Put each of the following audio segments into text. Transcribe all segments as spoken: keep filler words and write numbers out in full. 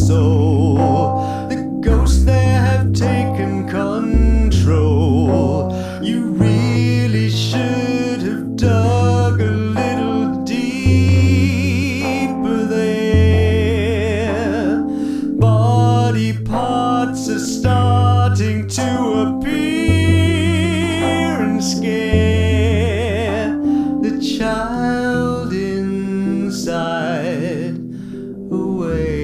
soul. The ghosts there have taken control. You really should have dug a little deeper there. Body parts are starting to appear and scare the child inside away.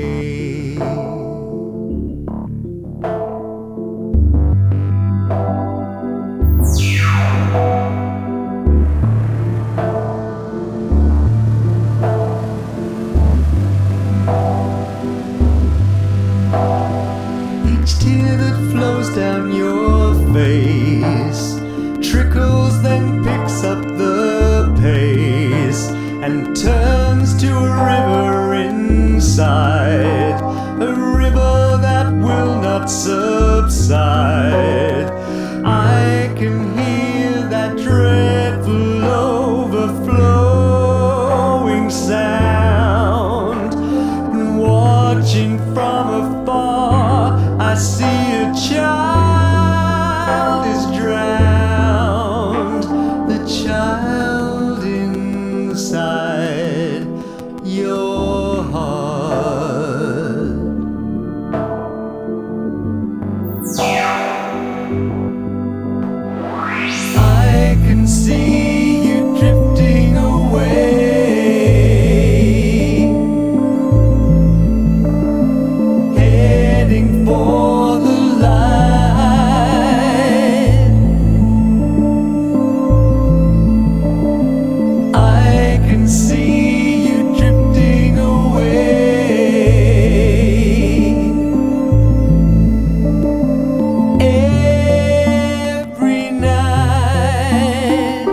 Each tear that flows down your face trickles, then picks up the pace and turns to a river inside, a river that will not subside. I can hear that dreadful overflowing sound, and watching from afar I see a child is drowned, the child inside your heart. I can see you drifting away, heading for the light. I can see you drifting away every night.